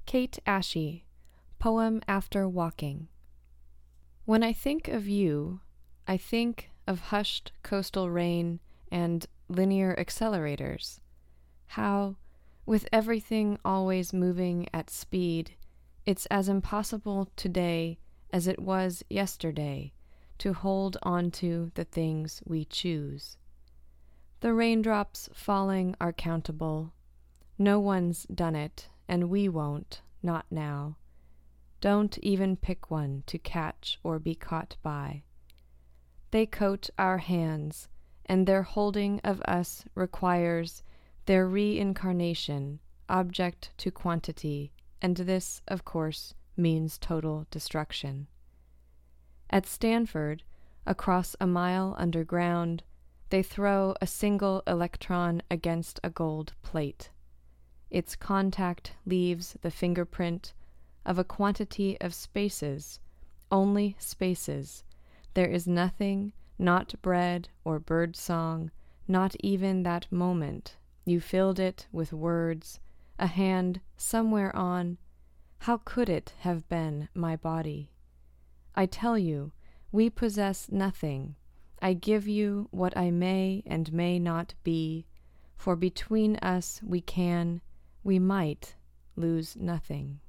Kate Ashey, Poem After Walking. When I think of you, I think of hushed coastal rain and linear accelerators. How, with everything always moving at speed, it's as impossible today as it was yesterday to hold onto the things we choose. The raindrops falling are countable. No one's done it, and we won't, not now. Don't even pick one to catch or be caught by. They coat our hands, and their holding of us requires their reincarnation, object to quantity, and this, of course, means total destruction. At Stanford, across a mile underground, they throw a single electron against a gold plate. Its contact leaves the fingerprint of a quantity of spaces, only spaces. There is nothing, not bread or bird song, not even that moment. You filled it with words, a hand somewhere on. How could it have been my body? I tell you, we possess nothing. I give you what I may and may not be, for between us we might lose nothing.